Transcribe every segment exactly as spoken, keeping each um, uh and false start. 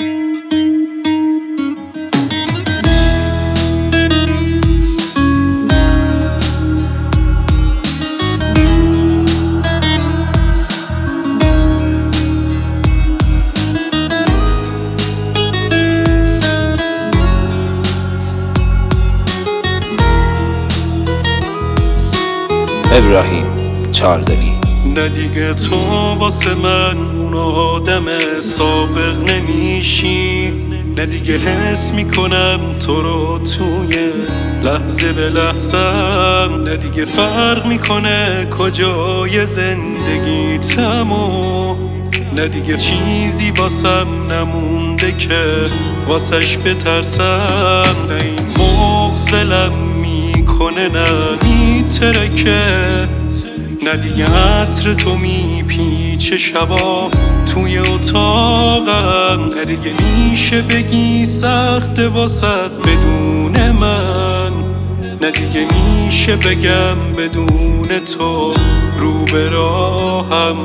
ابراهیم چاردلی. نه دیگه تو واسه من اون آدم سابق نمیشی، نه دیگه حس میکنم تو رو توی لحظه به لحظم، نه دیگه فرق میکنه کجای زندگیتم و نه دیگه چیزی واسم نمونده که واسش بترسم. نه این مغز دلم میکنه نه میترکه، نه دیگه عطر تو میپیچه شبا توی اتاقم، نه دیگه میشه بگی سخت واسط بدون من، نه دیگه میشه بگم بدون تو رو به راهم.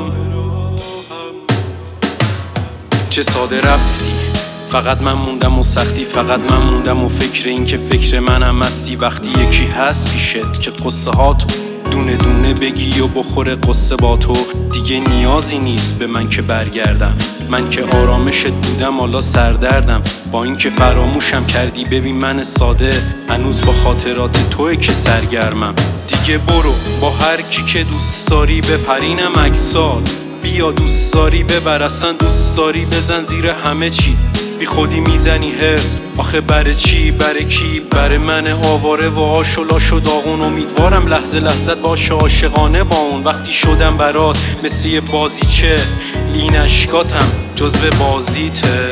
چه ساده رفتی، فقط من موندم و سختی، فقط من موندم و فکر این که فکر منم هستی. وقتی یکی هست پیشت که قصه ها تو دونه دونه بگی و بخوره قصه با تو، دیگه نیازی نیست به من که برگردم. من که آرامشت بودم حالا سردردم، با این که فراموشم کردی. ببین من ساده هنوز با خاطرات توی که سرگرمم. دیگه برو با هر کی که دوست داری بپرینم اکسات، بیا دوست داری ببر اصلا دوست داری بزن زیر همه چی. بی خودی میزنی هرس آخه بره چی بره کی؟ بره من آواره و آش و لاش و داغون. امیدوارم لحظه لحظت باشه عاشقانه با اون. وقتی شدم برات مثل یه بازیچه، این اشکاتم جزو بازیته.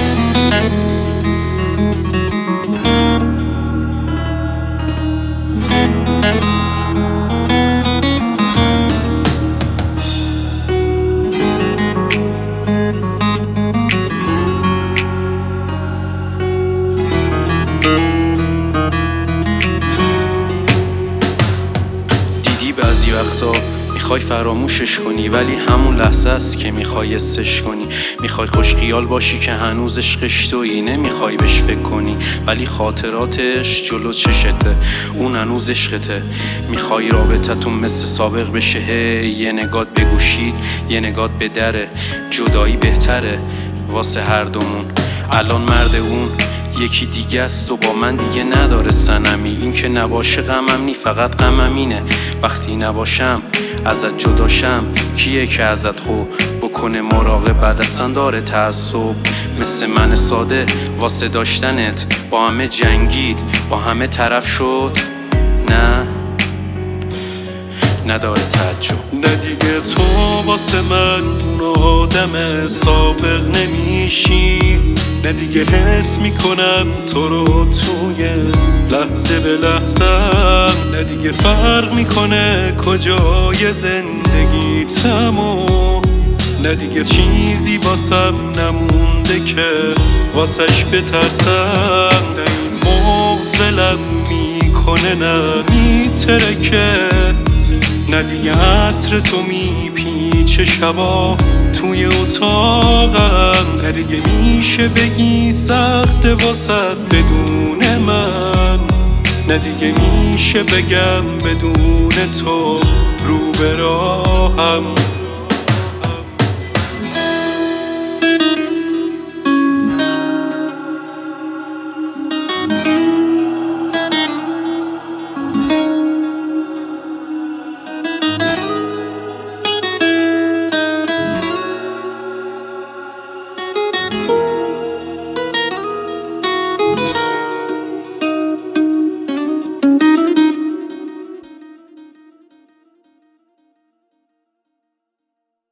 بعضی وقتا میخوای فراموشش کنی ولی همون لحظه است که میخوای استش کنی. میخوای خوش خیال باشی که هنوز عشقش تویی، نمیخوای بهش فکر کنی ولی خاطراتش جلو چشته، اون هنوز عشقته. میخوای رابطتون مثل سابق بشه، هی یه نگات بگوشید یه نگات به دره. جدایی بهتره واسه هر دومون، الان مرد اون یکی دیگه است و با من دیگه نداره صنمی. این که نباشه غمم نی، فقط غمم اینه وقتی نباشم ازت جداشم. کیه که ازت خو بکنه مراقبت اصلا داره تعصب؟ مثل من ساده واسه داشتنت با همه جنگید با همه طرف شد، نه نداره تعجب. نه دیگه تو واسه من اون آدم سابق نمیشی، نه دیگه حس میکنم تو رو توی لحظه به لحظم، نه دیگه فرق میکنه کجای زندگیتم و نه دیگه چیزی واسم نمونده که واسش بترسم. نه این مغز دلم میکنه نه میترکه، نه دیگه عطر تو میپیچه شبا توی اتاقم، نه دیگه میشه بگی سخت واسط بدون من، نه دیگه میشه بگم بدون تو رو به راهم.